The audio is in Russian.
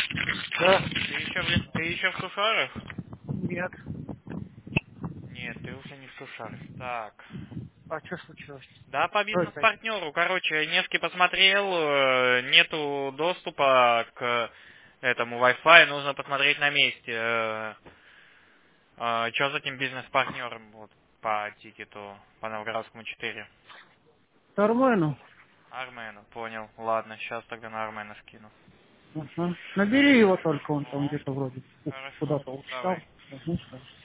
Да. Ты еще в Сушарах? Нет. Нет, ты уже не в Сушарах. Так. А что случилось? Да, по Что опять? бизнес-партнеру. Короче, Невский посмотрел, нету доступа к этому Wi-Fi, нужно посмотреть на месте. Что за этим бизнес-партнером вот, по тикету, по Новгородскому 4? Нормально. Армена, понял. Ладно, сейчас тогда на Армена скину. Ага. Набери его только, он там Ага. где-то вроде Хорошо, куда-то устал. давай. Ага.